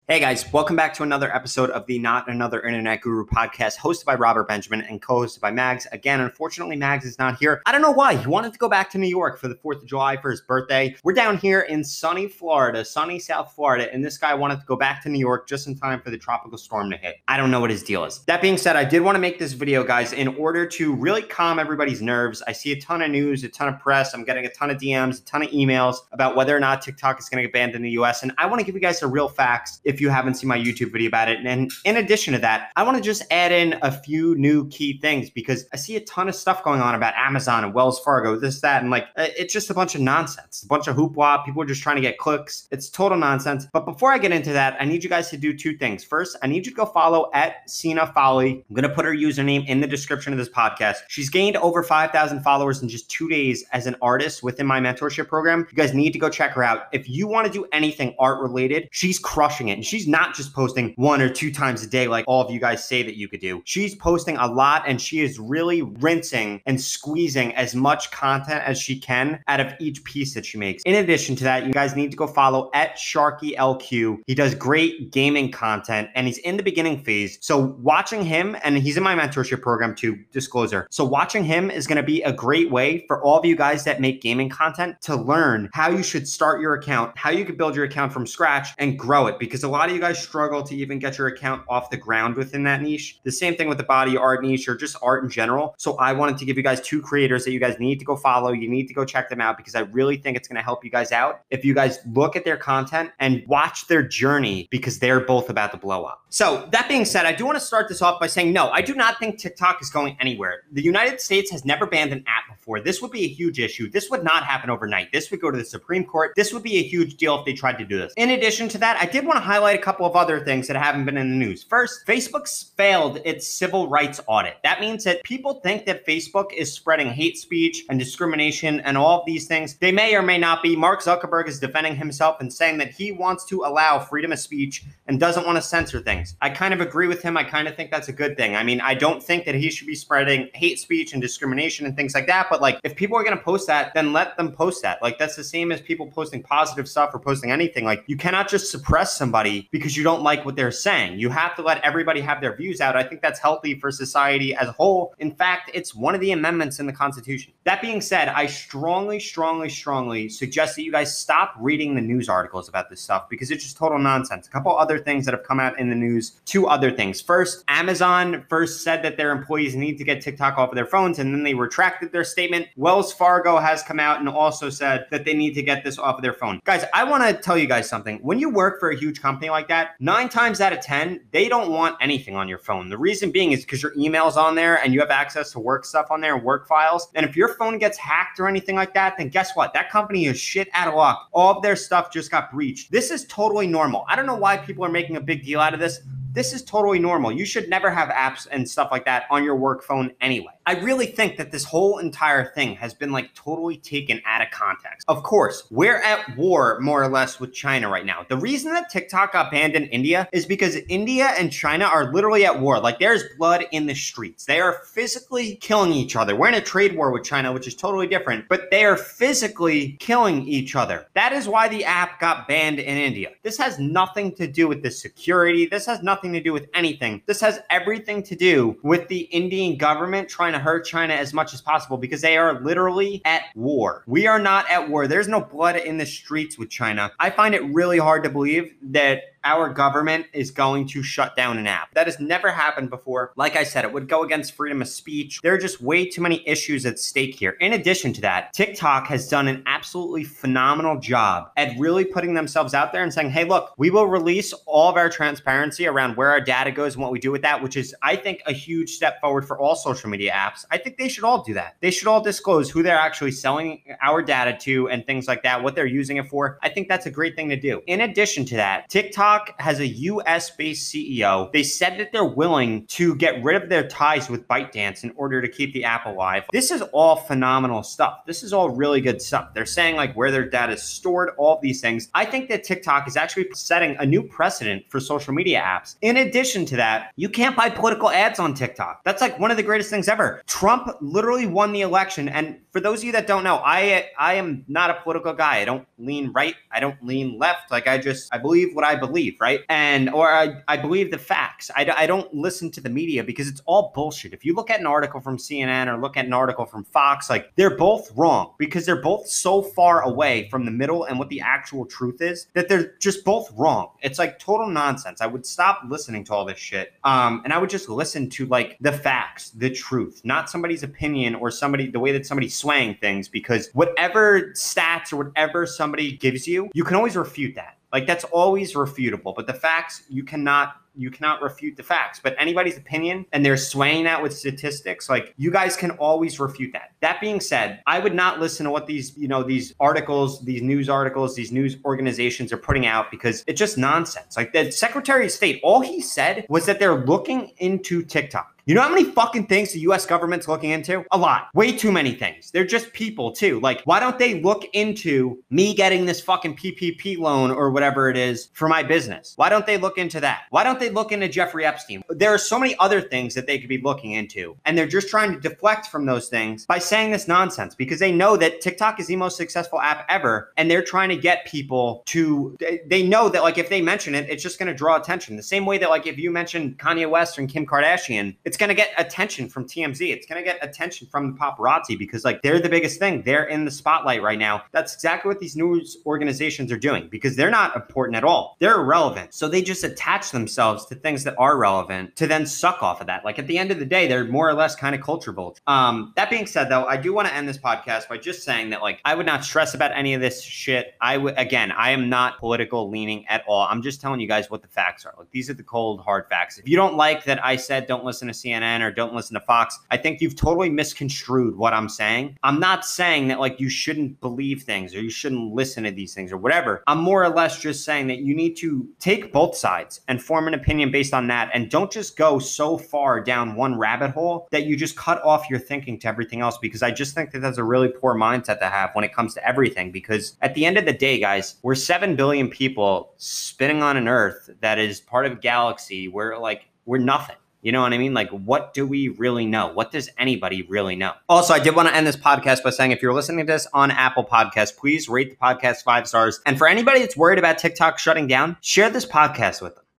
Hey guys, welcome back to another episode of the Not Another Internet Guru podcast, hosted by Robert Benjamin and co-hosted by Mags. Again, unfortunately, Mags is not here. I don't know why. He wanted to go back to New York for the 4th of July for his birthday. We're down here in sunny Florida, sunny South Florida, and this guy wanted to go back to New York just in time for the tropical storm to hit. I don't know what his deal is. That being said, I did want to make this video, guys, in order to really calm everybody's nerves. I see a ton of news, a ton of press. I'm getting a ton of DMs, a ton of emails about whether or not TikTok is going to get banned in the US, and I want to give you guys the real facts if you haven't seen my YouTube video about it. And in addition to that, I want to just add in a few new key things because I see a ton of stuff going on about Amazon and Wells Fargo, this, that, and it's just a bunch of nonsense, a bunch of hoopla. People are just trying to get clicks. It's total nonsense. But before I get into that, I need you guys to do two things. First, I need you to go follow at Sina Folly. I'm going to put her username in the description of this podcast. She's gained over 5,000 followers in just 2 days as an artist within my mentorship program. You guys need to go check her out. If you want to do anything art related, she's crushing it. And she's not just posting 1 or 2 times a day like all of you guys say that you could do. She's posting a lot, and she is really rinsing and squeezing as much content as she can out of each piece that she makes. In addition to that, you guys need to go follow at Sharky LQ. He does great gaming content, and he's in the beginning phase. So watching him, and he's in my mentorship program too, disclosure. So watching him is going to be a great way for all of you guys that make gaming content to learn how you should start your account, how you can build your account from scratch and grow it, because a lot of you guys struggle to even get your account off the ground within that niche. The same thing with the body art niche or just art in general. So I wanted to give you guys 2 creators that you guys need to go follow. You need to go check them out because I really think it's going to help you guys out if you guys look at their content and watch their journey, because they're both about to blow up. So that being said, I do want to start this off by saying, no, I do not think TikTok is going anywhere. The United States has never banned an app before. This would be a huge issue. This would not happen overnight. This would go to the Supreme Court. This would be a huge deal if they tried to do this. In addition to that, I did want to highlight a couple of other things that haven't been in the news. First, Facebook's failed its civil rights audit. That means that people think that Facebook is spreading hate speech and discrimination and all of these things. They may or may not be. Mark Zuckerberg is defending himself and saying that he wants to allow freedom of speech and doesn't want to censor things. I kind of agree with him. I kind of think that's a good thing. I mean, I don't think that he should be spreading hate speech and discrimination and things like that. But if people are going to post that, then let them post that. That's the same as people posting positive stuff or posting anything. You cannot just suppress somebody because you don't like what they're saying. You have to let everybody have their views out. I think that's healthy for society as a whole. In fact, it's one of the amendments in the Constitution. That being said, I strongly suggest that you guys stop reading the news articles about this stuff because it's just total nonsense. A couple other things that have come out in the news, 2 other things. First, Amazon first said that their employees need to get TikTok off of their phones, and then they retracted their statement. Wells Fargo has come out and also said that they need to get this off of their phone. Guys, I want to tell you guys something. When you work for a huge company like that, 9 times out of 10, they don't want anything on your phone. The reason being is because your email's on there and you have access to work stuff on there and work files. And if your phone gets hacked or anything like that, then guess what? That company is shit out of luck. All of their stuff just got breached. This is totally normal. I don't know why people are making a big deal out of this. This is totally normal. You should never have apps and stuff like that on your work phone anyway. I really think that this whole entire thing has been totally taken out of context. Of course, we're at war more or less with China right now. The reason that TikTok got banned in India is because India and China are literally at war. There's blood in the streets. They are physically killing each other. We're in a trade war with China, which is totally different, but they are physically killing each other. That is why the app got banned in India. This has nothing to do with the security. This has nothing to do with anything. This has everything to do with the Indian government trying to hurt China as much as possible because they are literally at war. We are not at war. There's no blood in the streets with China. I find it really hard to believe that our government is going to shut down an app. That has never happened before. Like I said, it would go against freedom of speech. There are just way too many issues at stake here. In addition to that, TikTok has done an absolutely phenomenal job at really putting themselves out there and saying, hey, look, we will release all of our transparency around where our data goes and what we do with that, which is, I think, a huge step forward for all social media apps. I think they should all do that. They should all disclose who they're actually selling our data to and things like that, what they're using it for. I think that's a great thing to do. In addition to that, TikTok has a US-based CEO. They said that they're willing to get rid of their ties with ByteDance in order to keep the app alive. This is all phenomenal stuff. This is all really good stuff. They're saying where their data is stored, all of these things. I think that TikTok is actually setting a new precedent for social media apps. In addition to that, you can't buy political ads on TikTok. That's one of the greatest things ever. Trump literally won the election. And for those of you that don't know, I am not a political guy. I don't lean right. I don't lean left. I believe what I believe. believe, right? Or I believe the facts. I don't listen to the media because it's all bullshit. If you look at an article from CNN or look at an article from Fox, like they're both wrong because they're both so far away from the middle and what the actual truth is that they're just both wrong. It's like total nonsense. I would stop listening to all this shit. And I would just listen to like the facts, the truth, not somebody's opinion or the way that somebody's swaying things, because whatever stats or whatever somebody gives you, you can always refute that. Like that's always refutable, but the facts, you cannot refute the facts. But anybody's opinion, and they're swaying that with statistics, like you guys can always refute that. That being said, I would not listen to what these articles, these news articles, these news organizations are putting out, because it's just nonsense. Like the Secretary of State, all he said was that they're looking into TikTok. You know how many fucking things the US government's looking into? A lot. Way too many things. They're just people too. Like, why don't they look into me getting this fucking PPP loan or whatever it is for my business? Why don't they look into that? Why don't they look into Jeffrey Epstein? There are so many other things that they could be looking into, and they're just trying to deflect from those things by saying this nonsense, because they know that TikTok is the most successful app ever, and they're trying to get people to, they know that like if they mention it, it's just going to draw attention. The same way that like if you mention Kanye West and Kim Kardashian, it's going to get attention from TMZ. It's going to get attention from the paparazzi, because like they're the biggest thing. They're in the spotlight right now. That's exactly what these news organizations are doing, because they're not important at all. They're irrelevant. So they just attach themselves to things that are relevant to then suck off of that. Like at the end of the day, they're more or less kind of culture vulture. That being said though, I do want to end this podcast by just saying that like I would not stress about any of this shit. I am not political leaning at all. I'm just telling you guys what the facts are. Like these are the cold hard facts. If you don't like that I said don't listen to CNN or don't listen to Fox, I think you've totally misconstrued what I'm saying. I'm not saying that like you shouldn't believe things or you shouldn't listen to these things or whatever. I'm more or less just saying that you need to take both sides and form an opinion based on that, and don't just go so far down one rabbit hole that you just cut off your thinking to everything else, because I just think that that's a really poor mindset to have when it comes to everything. Because at the end of the day, guys, we're 7 billion people spinning on an earth that is part of a galaxy where like we're nothing. You know what I mean? Like, what do we really know? What does anybody really know? Also, I did want to end this podcast by saying, if you're listening to this on Apple Podcasts, please rate the podcast 5 stars. And for anybody that's worried about TikTok shutting down, share this podcast with them.